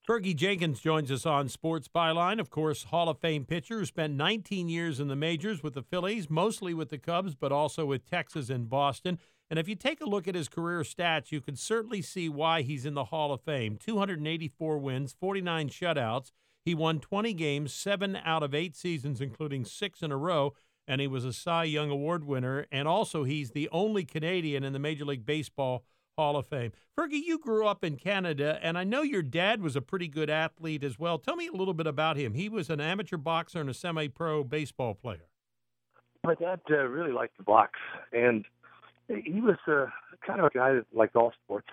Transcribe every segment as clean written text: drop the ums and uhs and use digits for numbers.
Fergie Jenkins joins us on Sports Byline. Of course, Hall of Fame pitcher who spent 19 years in the majors with the Phillies, mostly with the Cubs, but also with Texas and Boston. And if you take a look at his career stats, you can certainly see why he's in the Hall of Fame. 284 wins, 49 shutouts. He won 20 games, 7 out of 8 seasons, including 6 in a row. And he was a Cy Young Award winner. And also, he's the only Canadian in the Major League Baseball Hall of Fame. Fergie, you grew up in Canada, and I know your dad was a pretty good athlete as well. Tell me a little bit about him. He was an amateur boxer and a semi-pro baseball player. My dad really liked to box, and he was kind of a guy that liked all sports.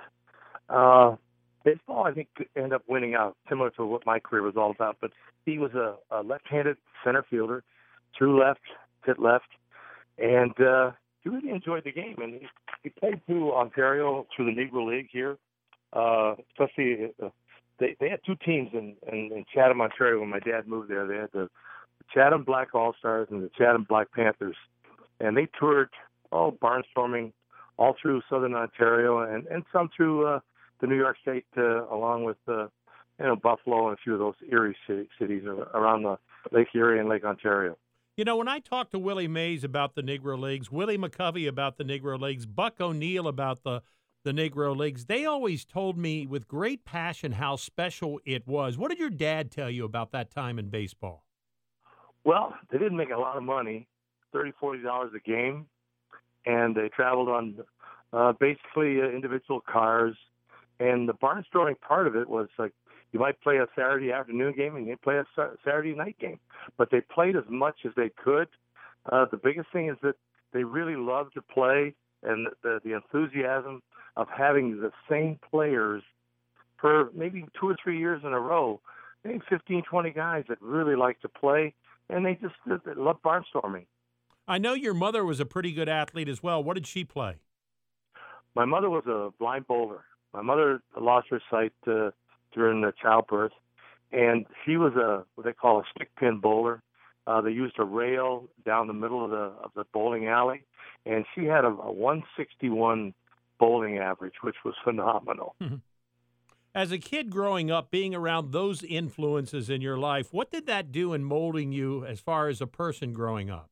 Baseball, I think, could end up winning out, similar to what my career was all about. But he was a left-handed center fielder, threw left, hit left, and he really enjoyed the game. And he played through Ontario, through the Negro League here, especially they had two teams in Chatham, Ontario when my dad moved there. They had the Chatham Black All-Stars and the Chatham Black Panthers. And they toured, barnstorming all through southern Ontario and some through the New York State, along with Buffalo and a few of those Erie cities around the Lake Erie and Lake Ontario. You know, when I talked to Willie Mays about the Negro Leagues, Willie McCovey about the Negro Leagues, Buck O'Neill about the Negro Leagues, they always told me with great passion how special it was. What did your dad tell you about that time in baseball? Well, they didn't make a lot of money, $30, $40 a game, and they traveled on basically individual cars. And the barnstorming part of it was like you might play a Saturday afternoon game and you play a Saturday night game. But they played as much as they could. The biggest thing is that they really loved to play, and the enthusiasm of having the same players for maybe 2 or 3 years in a row, maybe 15, 20 guys that really like to play, and they just they love barnstorming. I know your mother was a pretty good athlete as well. What did she play? My mother was a blind bowler. My mother lost her sight during the childbirth, and she was what they call a stick pin bowler. They used a rail down the middle of the bowling alley, and she had a 161 bowling average, which was phenomenal. As a kid growing up, being around those influences in your life, what did that do in molding you as far as a person growing up?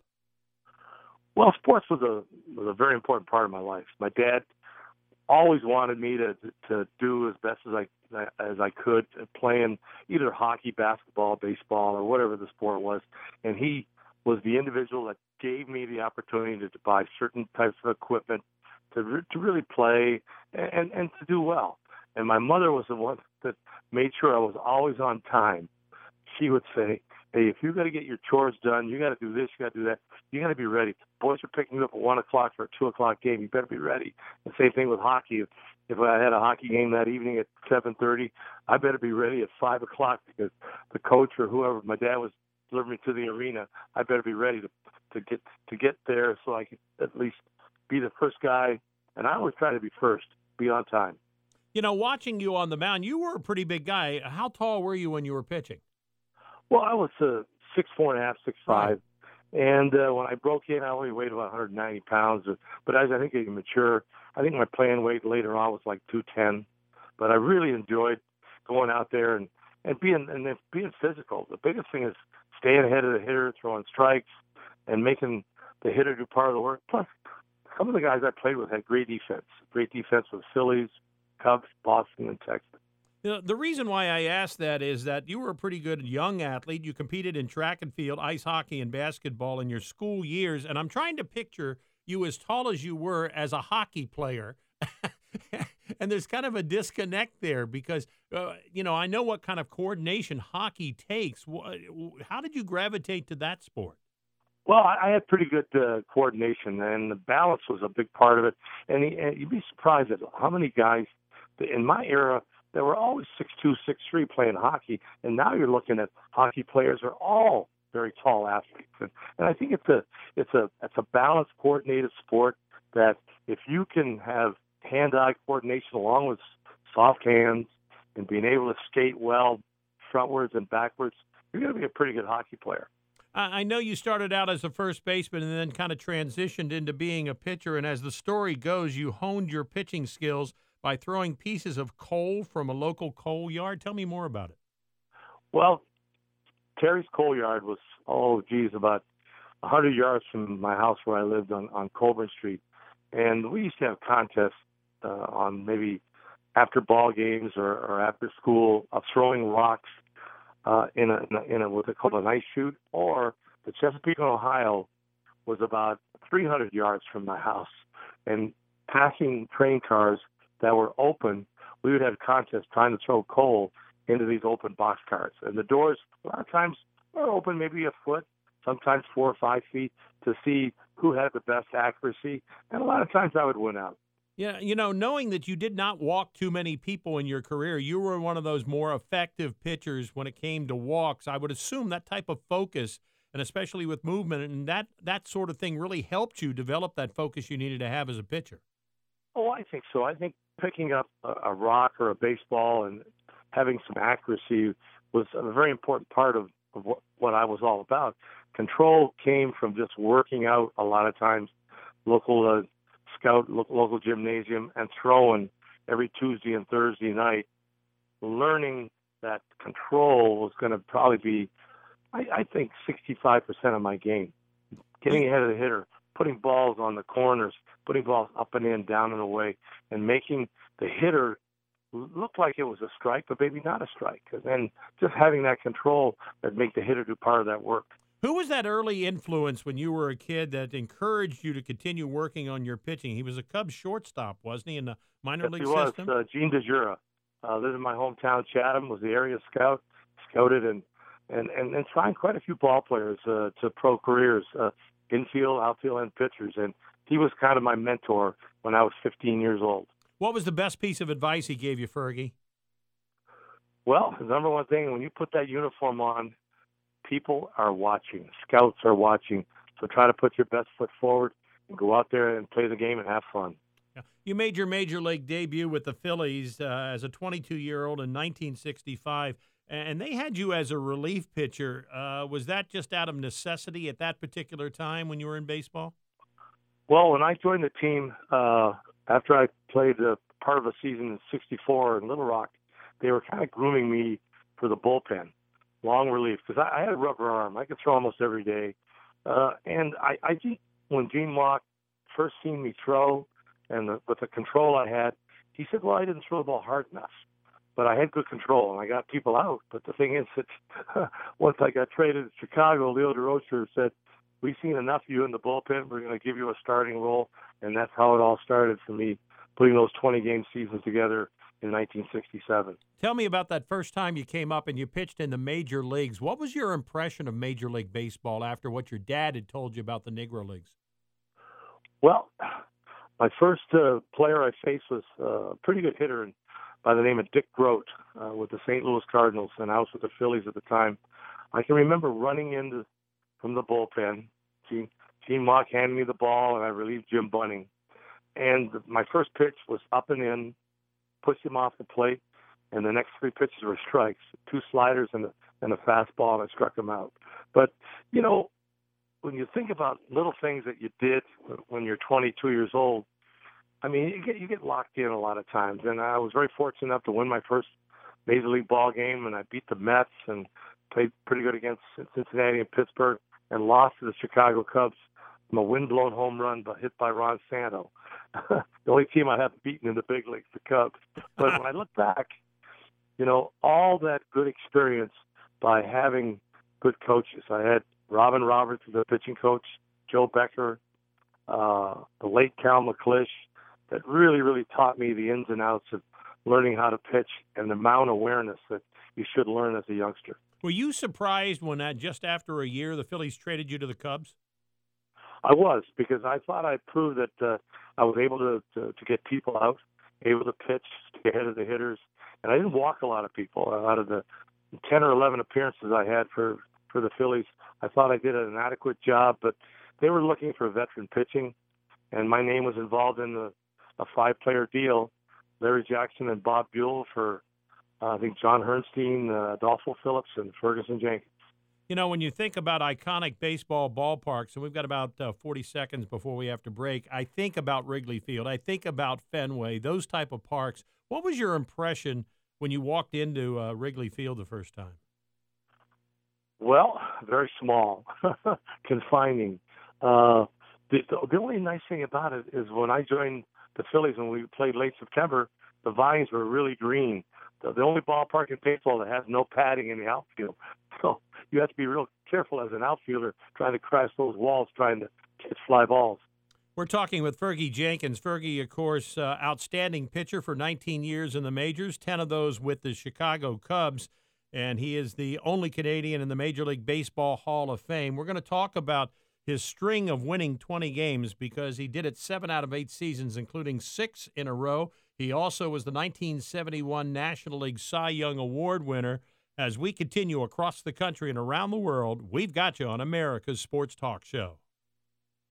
Well, sports was a very important part of my life. My dad always wanted me to do as best as I could playing either hockey, basketball, baseball, or whatever the sport was. And he was the individual that gave me the opportunity to buy certain types of equipment to really play and to do well. And my mother was the one that made sure I was always on time. She would say, hey, if you got to get your chores done, you got to do this, you got to do that, you got to be ready. Boys are picking you up at 1 o'clock for a 2 o'clock game. You better be ready. The same thing with hockey. If I had a hockey game that evening at 7:30, I better be ready at 5 o'clock because the coach or whoever, my dad was delivering me to the arena, I better be ready to get there so I could at least be the first guy. And I always try to be first, be on time. You know, watching you on the mound, you were a pretty big guy. How tall were you when you were pitching? Well, I was 6'4.5", 6'5", Right. and when I broke in, I only weighed about 190 pounds. But as I think you mature, I think my playing weight later on was like 210. But I really enjoyed going out there and being physical. The biggest thing is staying ahead of the hitter, throwing strikes, and making the hitter do part of the work. Plus, some of the guys I played with had great defense. Great defense with Phillies, Cubs, Boston, and Texas. You know, the reason why I asked that is that you were a pretty good young athlete. You competed in track and field, ice hockey, and basketball in your school years. And I'm trying to picture you as tall as you were as a hockey player. And there's kind of a disconnect there because, I know what kind of coordination hockey takes. How did you gravitate to that sport? Well, I had pretty good coordination, and the balance was a big part of it. And you'd be surprised at how many guys in my era that were always 6'2", 6'3", playing hockey, and now you're looking at hockey players are all very tall athletes, and I think it's a balanced, coordinated sport that if you can have hand-eye coordination along with soft hands and being able to skate well frontwards and backwards, you're going to be a pretty good hockey player. I know you started out as a first baseman and then kind of transitioned into being a pitcher, and as the story goes, you honed your pitching skills by throwing pieces of coal from a local coal yard. Tell me more about it. Well, Terry's Coal Yard was, about 100 yards from my house where I lived on Colburn Street. And we used to have contests on maybe after ball games or after school of throwing rocks in a what they call an ice chute. Or the Chesapeake, Ohio was about 300 yards from my house. And passing train cars that were open, we would have contests trying to throw coal into these open box cars. And the doors, a lot of times, were open maybe a foot, sometimes 4 or 5 feet, to see who had the best accuracy. And a lot of times I would win out. Yeah, you know, knowing that you did not walk too many people in your career, you were one of those more effective pitchers when it came to walks. I would assume that type of focus, and especially with movement, and that sort of thing really helped you develop that focus you needed to have as a pitcher. Oh, I think so. I think picking up a rock or a baseball and having some accuracy was a very important part of what I was all about. Control came from just working out a lot of times, local local gymnasium, and throwing every Tuesday and Thursday night, learning that control was going to probably be, I think, 65% of my game. Getting ahead of the hitter, putting balls on the corners, putting balls up and in, down and away, and making the hitter look like it was a strike, but maybe not a strike. And then just having that control that make the hitter do part of that work. Who was that early influence when you were a kid that encouraged you to continue working on your pitching? He was a Cubs shortstop, wasn't he, in the minor league system? He was. Gene DeJura. Lived in my hometown, Chatham, was the area scout, scouted and signed quite a few ball players to pro careers, infield, outfield, and pitchers. And he was kind of my mentor when I was 15 years old. What was the best piece of advice he gave you, Fergie? Well, the number one thing, when you put that uniform on, people are watching. Scouts are watching. So try to put your best foot forward and go out there and play the game and have fun. Yeah. You made your major league debut with the Phillies as a 22-year-old in 1965, and they had you as a relief pitcher. Was that just out of necessity at that particular time when you were in baseball? Well, when I joined the team, after I played part of a season in '64 in Little Rock, they were kind of grooming me for the bullpen, long relief, because I had a rubber arm. I could throw almost every day. And I think when Gene Walk first seen me throw and with the control I had, he said, well, I didn't throw the ball hard enough, but I had good control and I got people out. But the thing is that once I got traded to Chicago, Leo DeRocher said, we've seen enough of you in the bullpen. We're going to give you a starting role. And that's how it all started for me, putting those 20-game seasons together in 1967. Tell me about that first time you came up and you pitched in the major leagues. What was your impression of Major League Baseball after what your dad had told you about the Negro Leagues? Well, my first player I faced was a pretty good hitter by the name of Dick Grote with the St. Louis Cardinals, and I was with the Phillies at the time. I can remember running from the bullpen. Gene Mock handed me the ball, and I relieved Jim Bunning. And my first pitch was up and in, pushed him off the plate, and the next 3 pitches were strikes, 2 sliders and a fastball, and I struck him out. But, you know, when you think about little things that you did when you're 22 years old, I mean, you get locked in a lot of times. And I was very fortunate enough to win my first Major League ball game, and I beat the Mets and played pretty good against Cincinnati and Pittsburgh and lost to the Chicago Cubs from a wind-blown home run hit by Ron Santo. The only team I have beaten in the big leagues, the Cubs. But when I look back, you know, all that good experience by having good coaches. I had Robin Roberts as a pitching coach, Joe Becker, the late Cal McClish, that really, really taught me the ins and outs of learning how to pitch and the amount of awareness that you should learn as a youngster. Were you surprised when just after a year the Phillies traded you to the Cubs? I was, because I thought I proved that I was able to get people out, able to pitch, stay ahead of the hitters, and I didn't walk a lot of people. Out of the 10 or 11 appearances I had for the Phillies, I thought I did an adequate job, but they were looking for veteran pitching, and my name was involved in a 5-player deal. Larry Jackson and Bob Buell for, I think, John Hernstein, Adolfo Phillips, and Ferguson Jenkins. You know, when you think about iconic baseball ballparks, and we've got about 40 seconds before we have to break, I think about Wrigley Field. I think about Fenway, those type of parks. What was your impression when you walked into Wrigley Field the first time? Well, very small, confining. The only nice thing about it is when I joined the Phillies and we played late September, the vines were really green. The only ballpark in baseball that has no padding in the outfield. So you have to be real careful as an outfielder trying to crash those walls, trying to catch fly balls. We're talking with Fergie Jenkins. Fergie, of course, outstanding pitcher for 19 years in the majors, 10 of those with the Chicago Cubs, and he is the only Canadian in the Major League Baseball Hall of Fame. We're going to talk about his string of winning 20 games because he did it 7 out of 8 seasons, including 6 in a row. He also was the 1971 National League Cy Young Award winner. As we continue across the country and around the world, we've got you on America's Sports Talk Show.